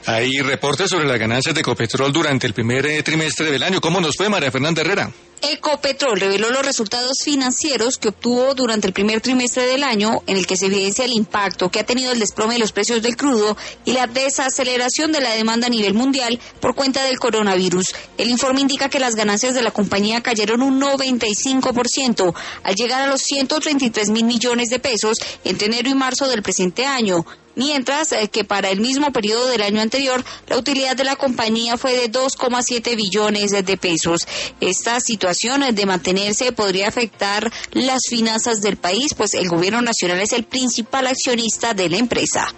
Hay reportes sobre las ganancias de Ecopetrol durante el primer trimestre del año. ¿Cómo nos fue, María Fernanda Herrera? Ecopetrol reveló los resultados financieros que obtuvo durante el primer trimestre del año, en el que se evidencia el impacto que ha tenido el desplome de los precios del crudo y la desaceleración de la demanda a nivel mundial por cuenta del coronavirus. El informe indica que las ganancias de la compañía cayeron un 95% al llegar a los 133.000 millones de pesos entre enero y marzo del presente año. Mientras que para el mismo periodo del año anterior, la utilidad de la compañía fue de 2,7 billones de pesos. Esta situación de mantenerse podría afectar las finanzas del país, pues el gobierno nacional es el principal accionista de la empresa.